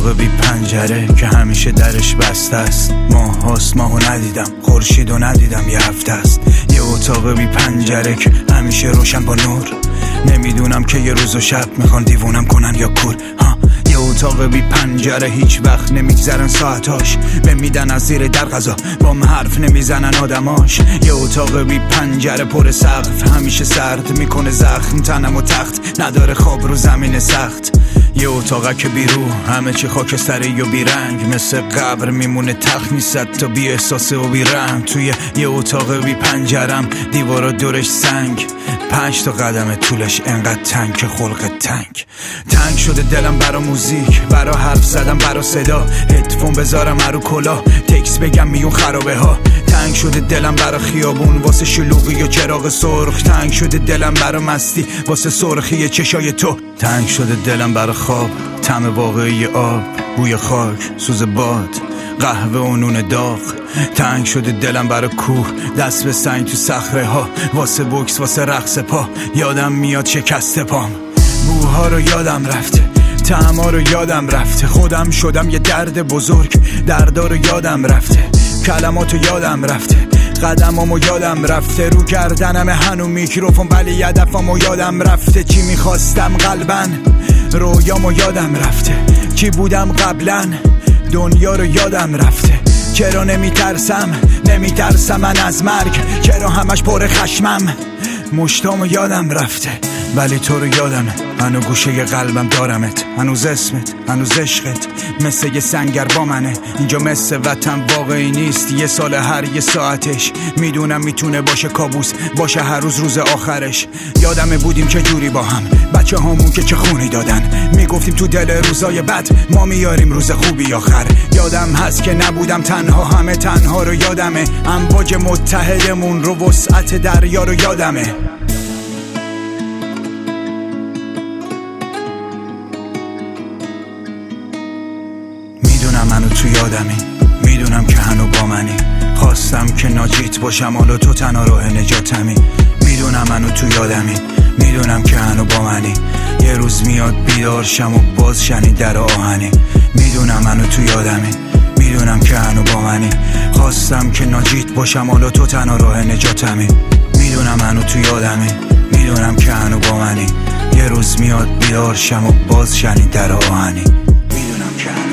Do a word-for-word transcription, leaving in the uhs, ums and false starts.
اتاق بی پنجره که همیشه درش بسته است. ماه هاست ماهو ندیدم، خورشیدو ندیدم یه هفته است. یه اتاق بی پنجره که همیشه روشن با نور. نمیدونم که یه روز و شب میخوان دیوونم کنن یا کور. ها یه اتاق بی پنجره هیچ وقت نمیگذرن ساعتاش. به میدن از زیر در غذا با من حرف نمیزنن آدماش. یه اتاق بی پنجره پر سقف همیشه سرد میکنه زخم تنم و تخت نداره خواب رو زمین سخت. یه اتاقه که بیرو همه چی خاکستری و بیرنگ مثل قبر میمونه تخت نیست تا بی احساسه و بیرنگ. توی یه اتاق بی پنجرم دیوارا دورش سنگ، پنج تا قدم طولش انقدر تنگ که خلق تنگ. تنگ شده دلم برا موزیک، برا حرف زدم، برا صدا. هدفون بذارم رو کلا تکس بگم میون خرابه ها. تنگ شده دلم برا خیابون واسه شلوغی و چراغ سرخ. تنگ شده دلم برا مستی واسه سرخی چشای تو. تنگ شده دلم برا خواب، طعم واقعی آب، بوی خاک، سوز باد، قهوه و نون داغ. تنگ شده دلم برا کوه، دست به سنگ تو صخره ها، واسه بوکس واسه رقص پا. یادم میاد شکست پام، بوها رو یادم رفته، طعما رو یادم رفته. خودم شدم یه درد بزرگ، دردا رو یادم رفته، کلماتو یادم رفته، قدمامو یادم رفته. رو گردنم هنو میکروفون ولی هدفمو یادم رفته. چی میخواستم قلبن، رویامو یادم رفته. چی بودم قبلا، دنیا رو یادم رفته. چرا نمیترسم، نمیترسم من از مرگ. چرا همش پر خشمم، مشتامو یادم رفته. ولی تو رو یادمه، هنو گوشه قلبم دارمت. هنوز اسمت، هنوز عشقت مثل یه سنگر با منه. اینجا مثل وطن واقعی نیست، یه سال هر یه ساعتش. میدونم میتونه باشه کابوس، باشه هر روز روز آخرش. یادمه بودیم چه جوری با هم، بچه هامون که چه خونی دادن. میگفتیم تو دل روزای بد ما میاریم روز خوبی آخر. یادم هست که نبودم تنها، همه تنها رو یادمه. امواج متحدمون رو وسعت دریا رو یادمه. میدونم منو تو یادمی، میدونم که هنو با منی. خواستم که ناجیت باشم حالا تو تنها راه نجاتمی. میدونم منو تو یادمی، میدونم که هنو با منی. یه روز میاد بیدار شم و باز شنید در آهنی. میدونم منو تو یادمی، میدونم که هنو با منی. خواستم که ناجیت باشم حالا تو تنها راه نجاتمی. میدونم منو تو یادمی، میدونم که هنو با منی. یه روز میاد بیدار شم و باز شنید در آهنی. میدونم که هنو